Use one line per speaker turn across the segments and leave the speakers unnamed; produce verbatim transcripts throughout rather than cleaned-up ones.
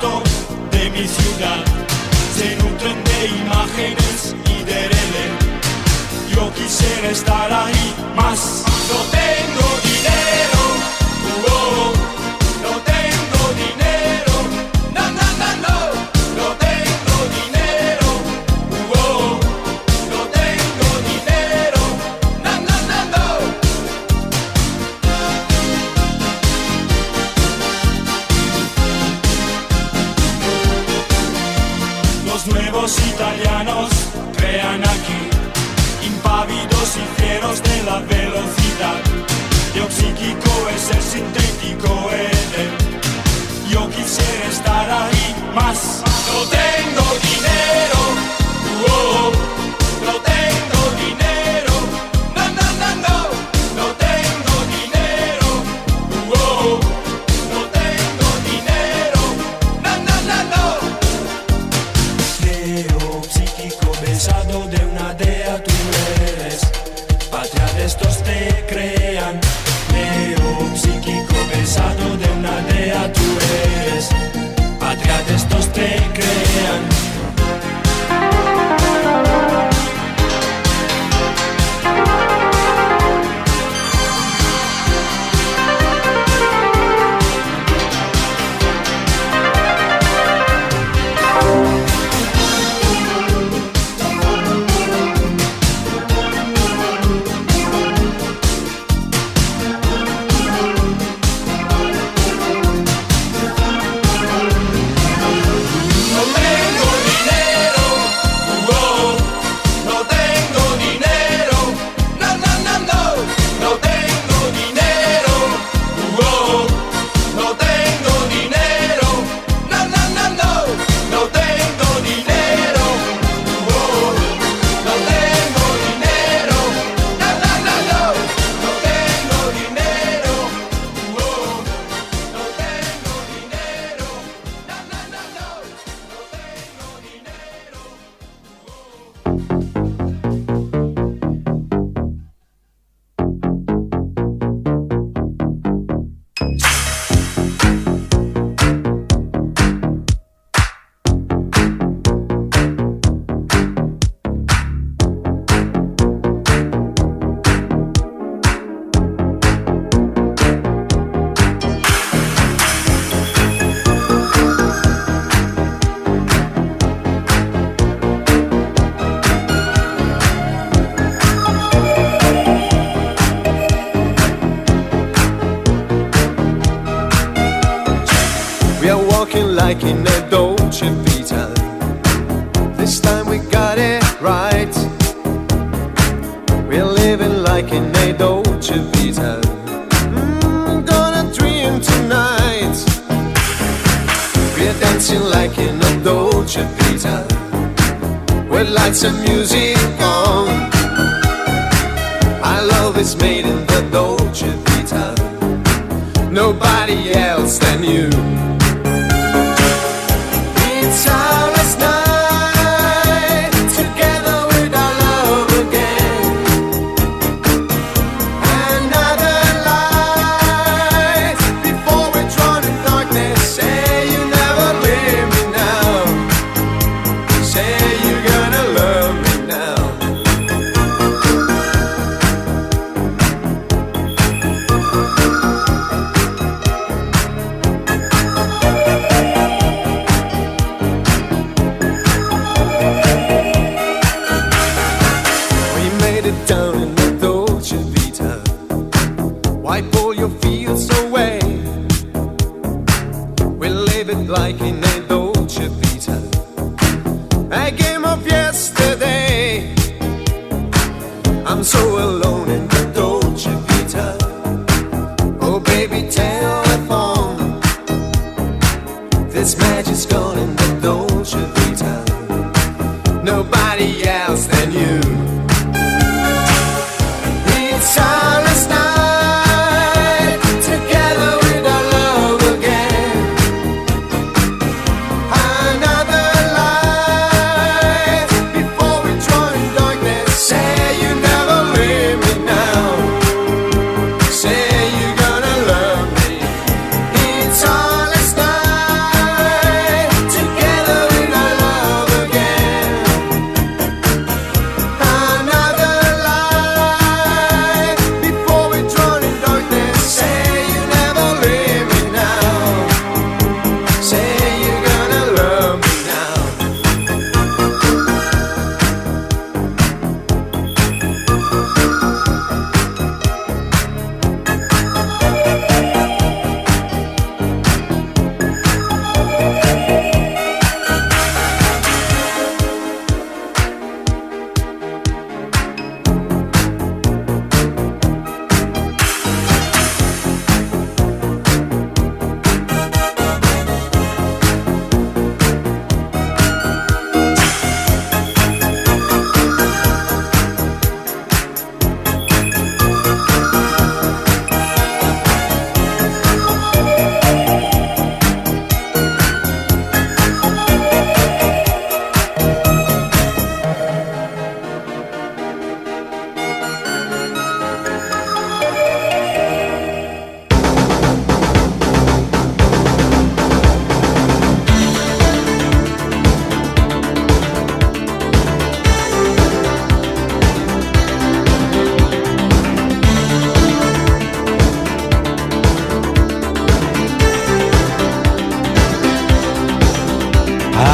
asfalto de mi ciudad se nutren de imágenes y de relé. Yo quisiera estar ahí, más no tengo dinero. Uh -oh. No tengo dinero. No, no, no, no. No tengo dinero. Uh -oh. No tengo dinero. No, no, no, no. Los nuevos italianos crean aquí, impávidos y fieros de la velocidad. Yo psíquico es el sintético Eden. Yo quisiera estar ahí, más no tengo dinero. Uh -oh. No tengo dinero. No, no, no, no. No tengo dinero. Uh -oh. No tengo dinero. No, no, no, no. Neo psíquico besado de una dea tú eres. Patria de estos te crean. Neo psíquico besado de una dea tú eres. Patria de estos te crean.
Like in a Dolce Vita, this time we got it right. We're living like in a Dolce Vita. Mm, gonna dream tonight. We're dancing like in a Dolce Vita, with lights and music on. Our love is made in the Dolce Vita, nobody else than you. Starless night, together with our love again. Another light before we're drawn in darkness. Say you never leave me now. Say you're gonna love me now. Down in the Dolce Vita, wipe all your fears away. We live it like in a Dolce Vita, a game of yesterday. I'm so alone in the Dolce Vita. Oh baby, telephone, this magic's gone in the Dolce Vita, nobody else than you. Starless night, together with our love again. Another light before we join darkness. Say you never leave me now. Say you're gonna love me. It's starless night.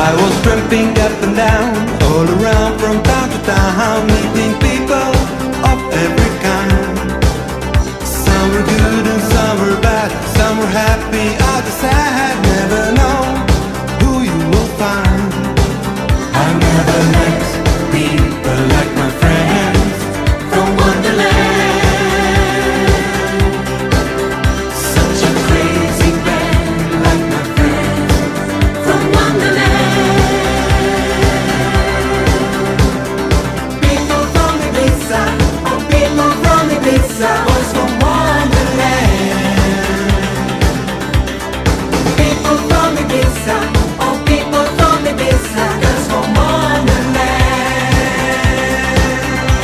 I was tramping up and down, all around from town to town, meeting people of every kind. Some were good and some were bad, some were happy, others sad. Never know who you will find. I never met people like my friends from Wonderland. Such a crazy band like my friends from Wonderland. People from Ibiza, oh people from Ibiza, boys from Wonderland. People from Ibiza, oh people from Ibiza, girls from Wonderland.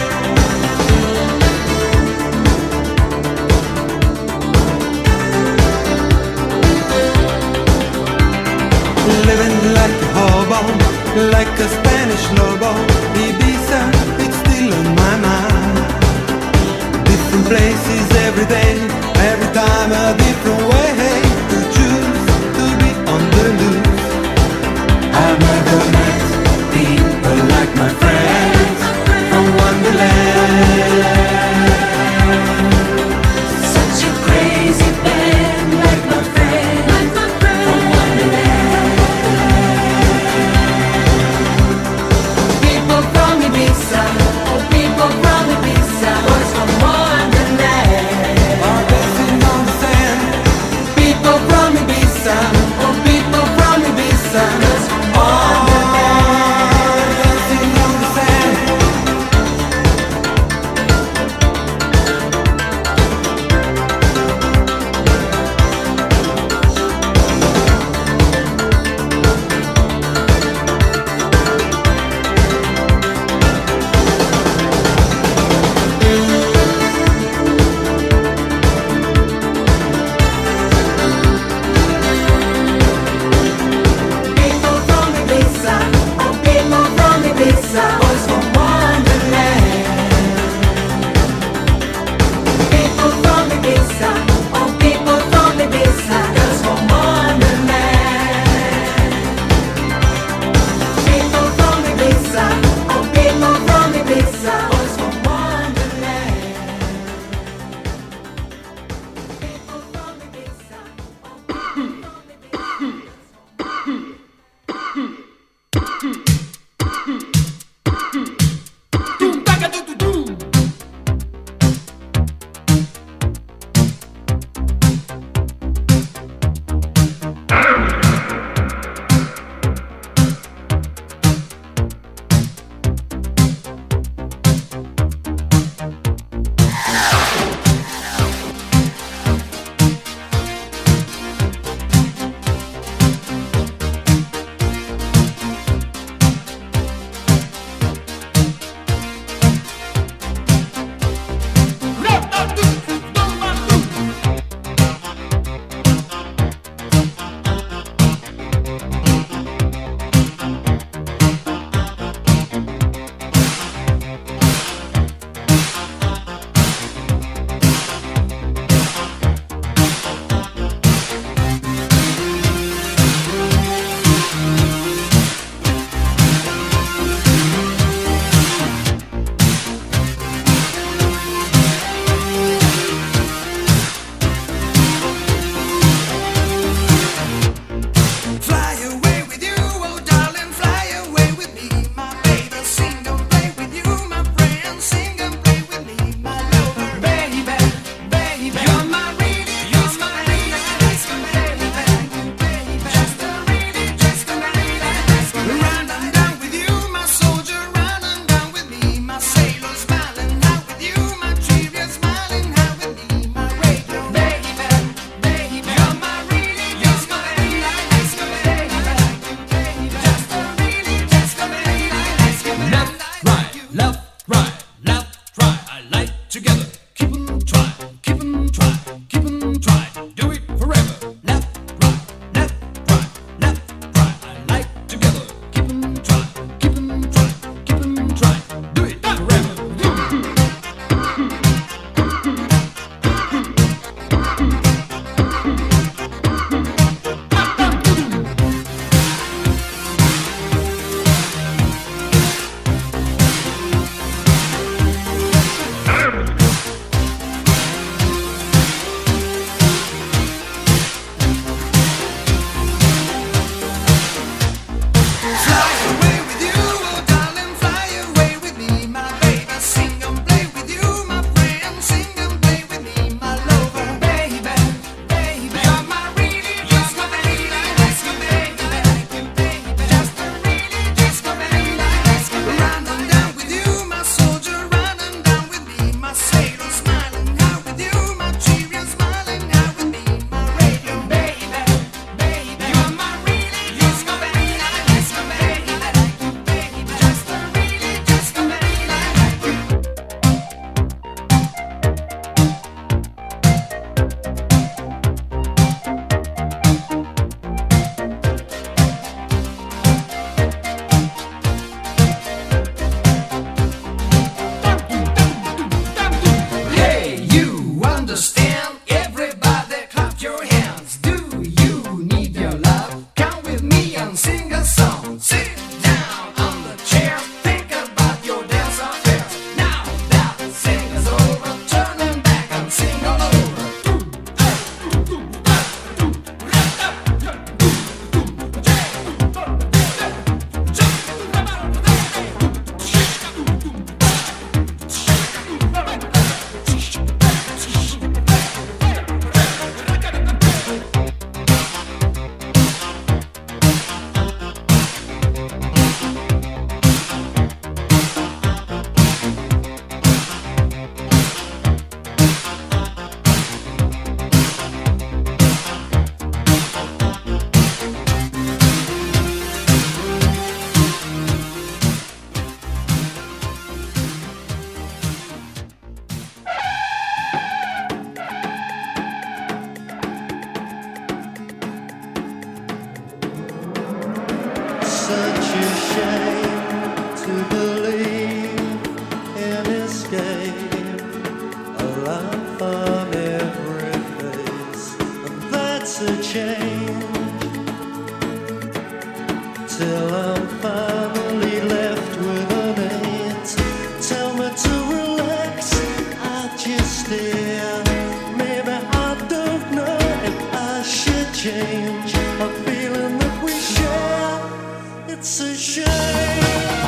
Living like a hobo, like a Spanish lobo, Ibiza, it's still on my mind. Different places every day, every time a different way to choose to be on the loose. I've never met people like my friends from Wonderland. Such a crazy band like my friends from Wonderland. People from Ibiza, oh people from Ibiza, boys from Wonderland.
such a shame to believe in escape, a laugh on every face, and that's a change. Till I'm finally left with an eight. Tell me to relax, I just stare. Maybe I don't know if I should change. A feeling that we share, it's a shame.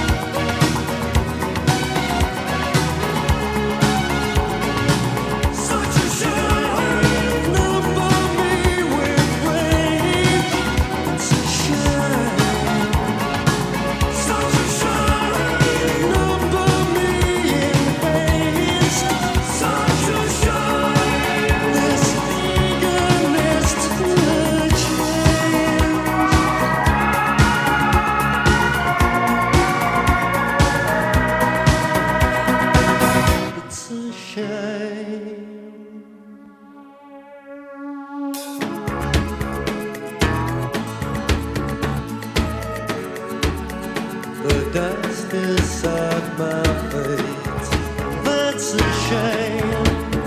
Dust inside my face, that's a shame.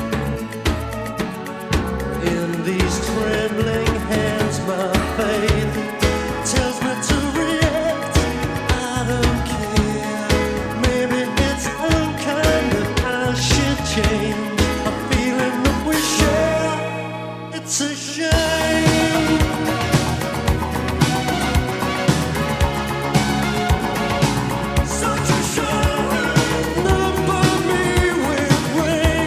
In these trembling hands, my faith tells me to react. I don't care. Maybe it's unkind that I should change. A feeling that we share, it's a shame. Such a shame. Number me with rain.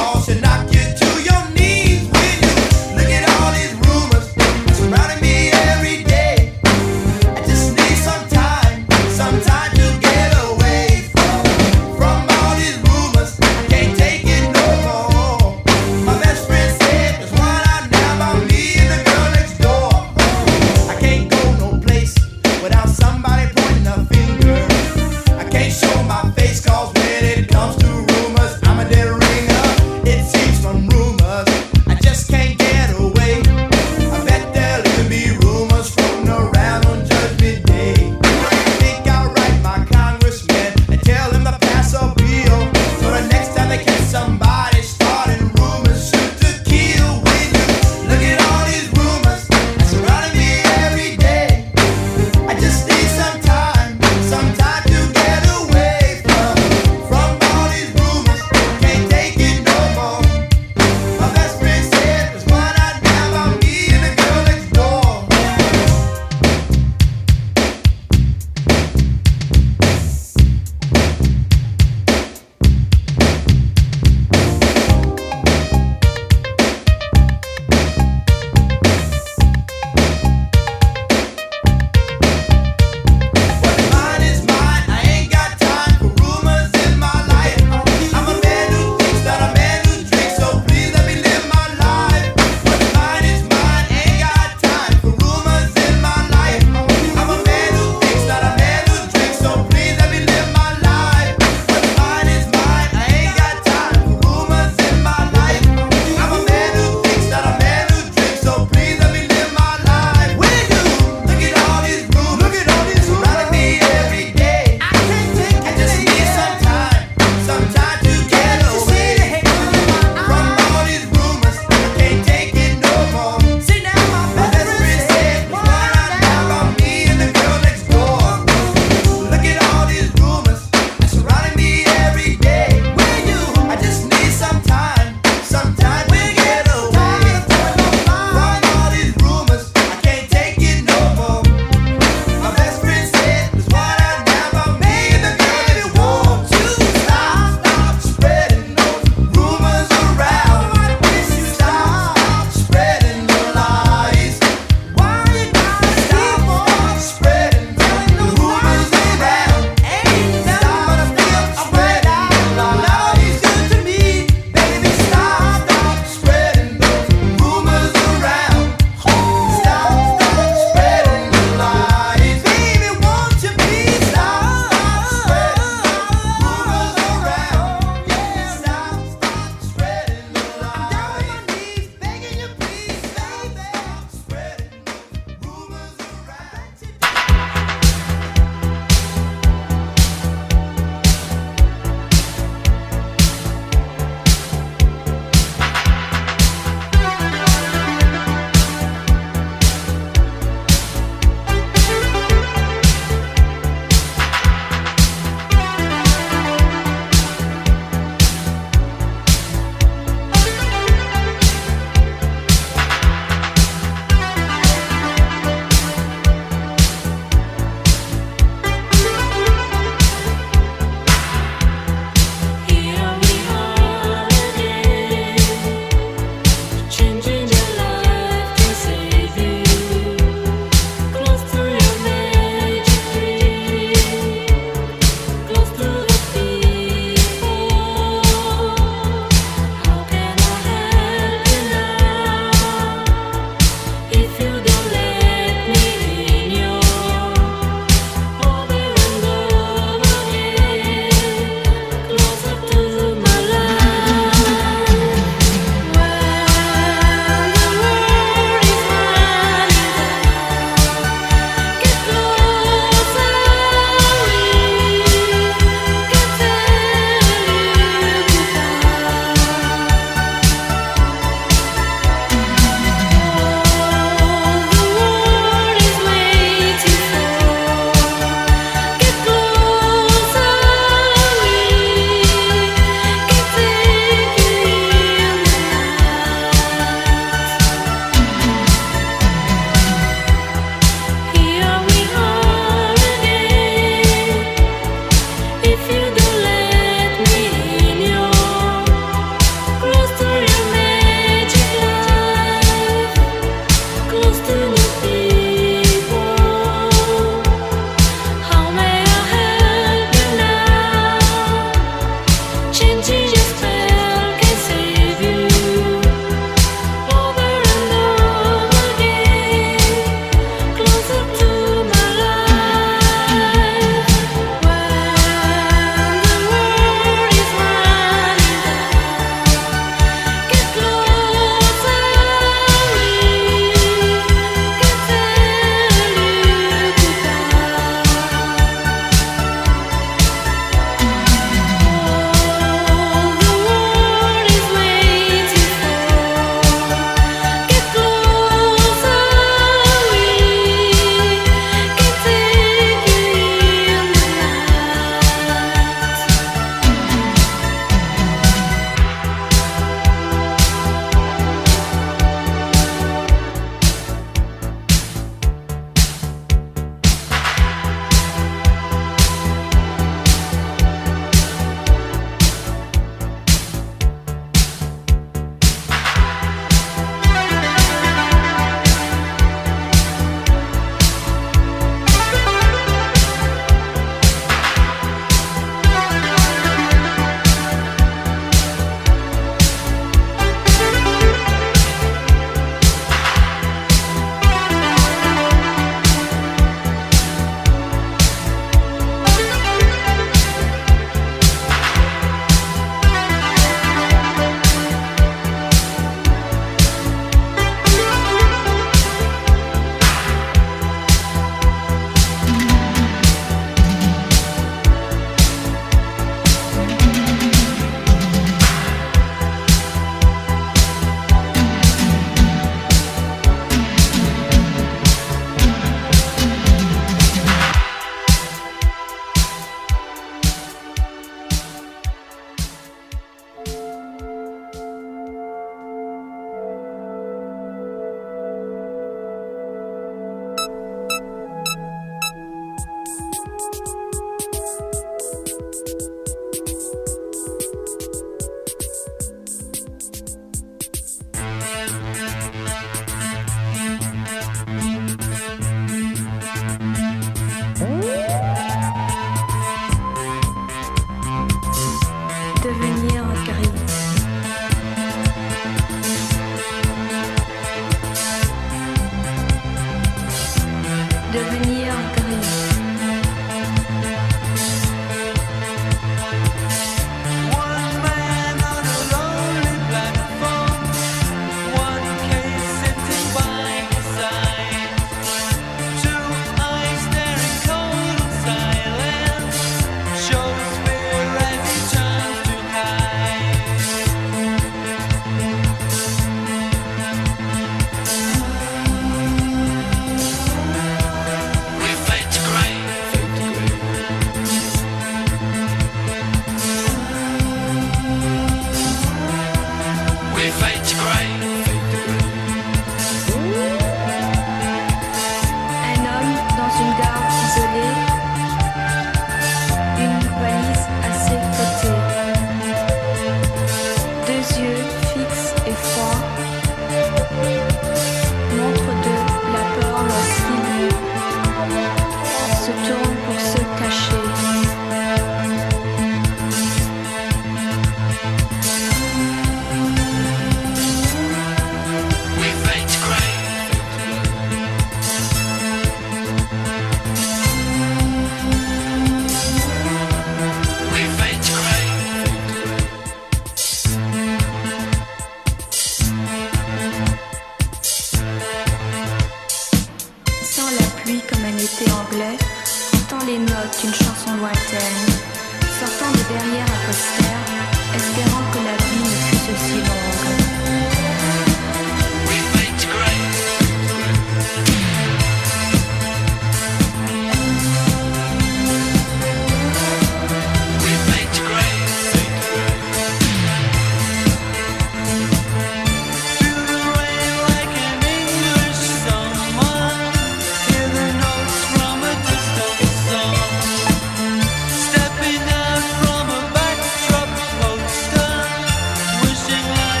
Stepping out from a backdrop poster, wishing I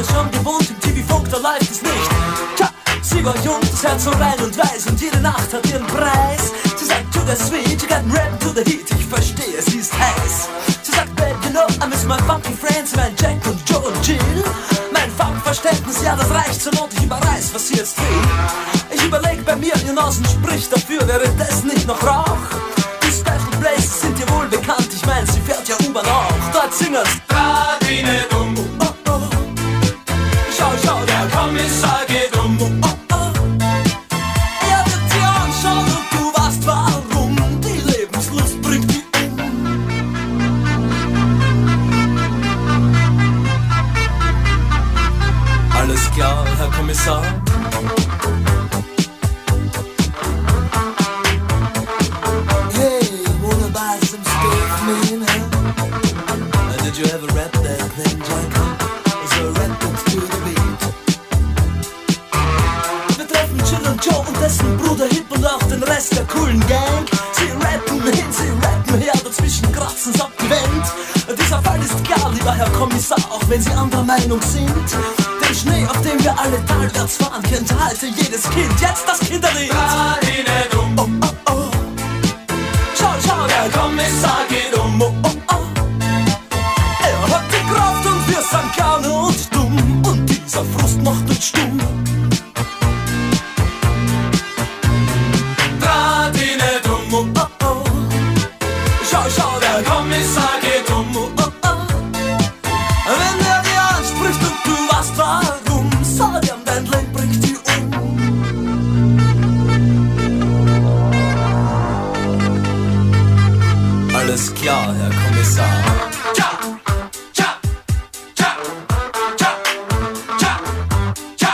es schon gewohnt, im T V-Funk, da läuft es nicht. Tja, sie war jung, das Herz so rein und weiß und jede Nacht hat ihren Preis. Sie sagt, to the sweet, you got rap to the heat, ich verstehe, sie ist heiß. Sie sagt, babe, you know, I miss my funky friends, mein Jack und Joe und Jill. Mein Funkverständnis, ja, das reicht zur Not, ich überreiß, was sie jetzt will. Ich überleg bei mir, ihr Nasen spricht dafür, wäre das nicht noch Rauch? Die Special Places sind dir wohl bekannt, ich mein, sie fährt ja U-Bahn auch. Dort singen's Radine dumm, oh, oh. Schau, schau, der Kommissar geht um, oh, oh. Er wird dir anschauen und du weißt warum, die Lebenslust bringt die um. Alles klar, Herr Kommissar. Hey, wanna buy some steak, man, huh? Did you ever rap that thing, Jack? So rap it to the beat. Wir treffen Jill und Joe und dessen Bruder Hip und auch den Rest der coolen Gang. Sie rappen hin, sie rappen her, dazwischen kratzen's ab die Wand. Dieser Fall ist klar, lieber Herr Kommissar, auch wenn Sie anderer Meinung sind. Den Schnee, auf dem wir alle talwärts fahren, kennt heute jedes Kind. Jetzt das Kinderlied. Radine dumm. Oh, oh, oh. Schau, schau, der Kommissar geht um. Oh, oh, oh. Er hat die Kraft und wir sind gerne und dumm. Und dieser Frust macht uns stumm. Radine dumm. Oh, oh, oh. Schau, schau, der Kommissar geht um. Oh, oh, oh. Wenn er dir anspricht und du weißt warum, sag ihm, dein Leben bringt dich um. Alles klar, Herr Kommissar. Tja, tja, tja, tja, tja, tja.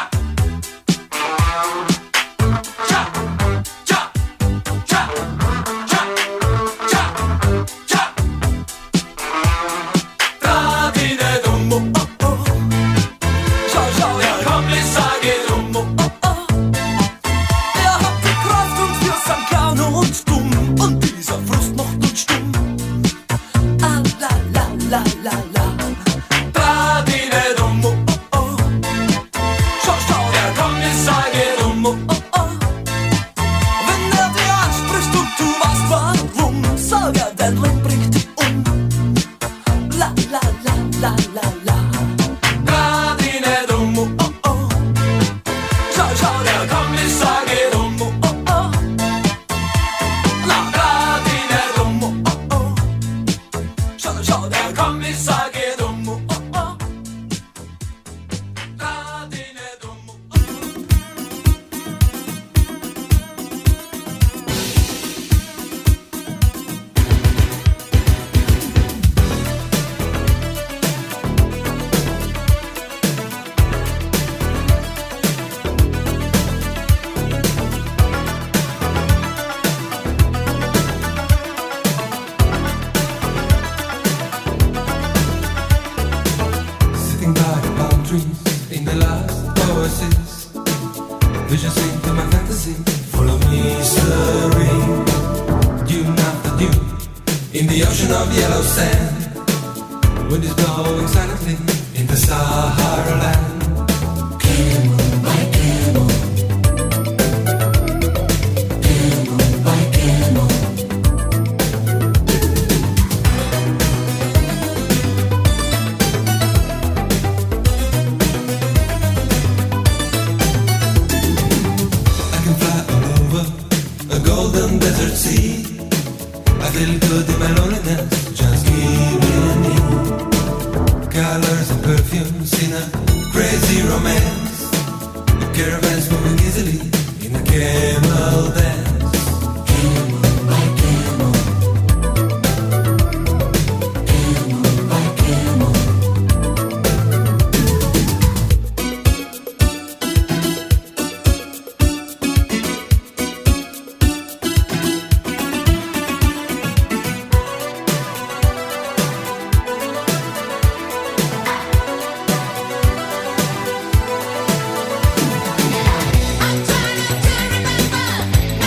Tja, tja, tja, tja, tja, tja. Radine dumm, oh, oh, oh. Schau, schau, der Kommissar geht um, oh, oh, oh. Er hat die Kraft und wir sind gerne und dumm. Und dieser Frust macht uns stumm. Ah, la, la, la, la, la. Radine dumm, oh, oh, oh. Schau, schau, der Kommissar geht um, oh, oh, oh. Wenn er dir anspricht und du weißt warum, sag er, dein Leben bringt dich um. La, la, la, la, la, la. Radine dumm, oh, oh, oh. Schau, schau, der Kommissar geht um, oh, oh, oh. La, Radine dumm, oh, oh, oh. Schau, schau, der Kommissar geht um, oh, oh, oh. Radine dumm, oh, oh.
Sitting by the palm trees in the last oasis, visions sink to my fantasy, full of mystery. Dune after dune, in the ocean of yellow sand, wind is blowing silently in the Sahara land. Camel by camel, camel by camel. I can fly all over a golden desert sea. I feel good in my loneliness, just giving in. Colors and perfumes in a crazy romance. The caravans moving easily in a camel dance. Camel by camel, camel by camel.
I'm trying to remember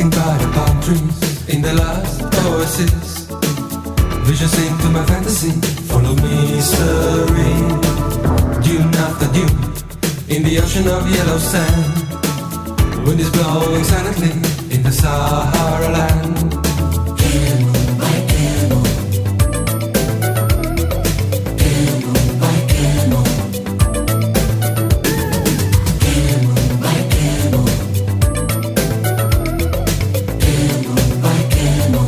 sitting by the palm trees in the last oasis. Visions into my fantasy, full of mystery. Dune after dune, in the ocean of yellow sand. Wind is blowing silently in the Sahara land. Camel by camel, camel by camel, camel by camel, camel by camel.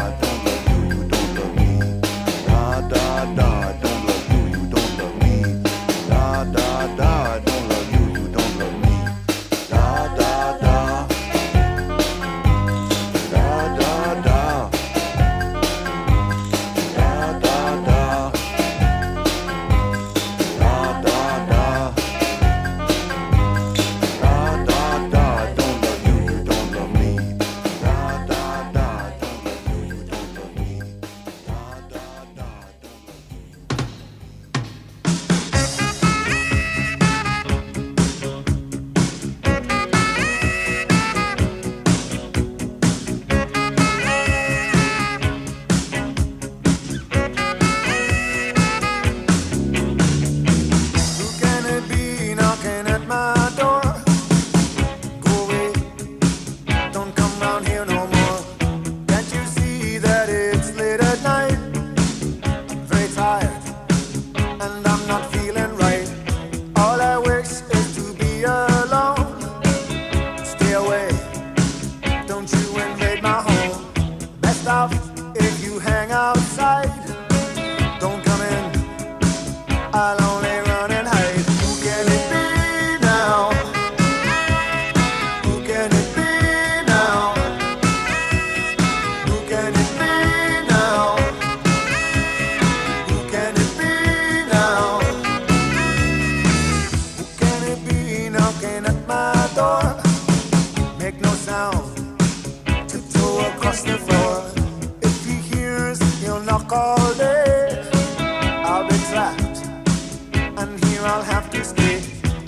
Da, da, don't love you, you don't love me.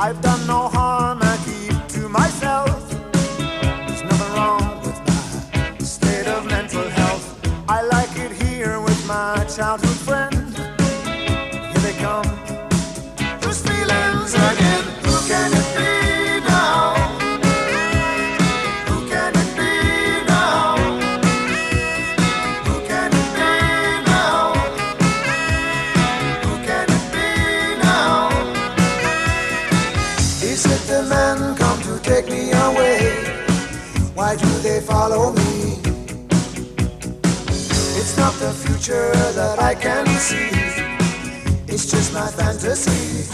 I've done no harm, I keep to myself. There's nothing wrong with my state of mental health. I like it here with my childhood friend. Here they come, those feelings again. Who can it be now? Who can it be now? Who can it be now? Who can it be now? Is it the men come to take me away? Why do they follow me? It's not the future that I can see. It's just my fantasy.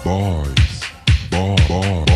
boys, boy, boy, boy.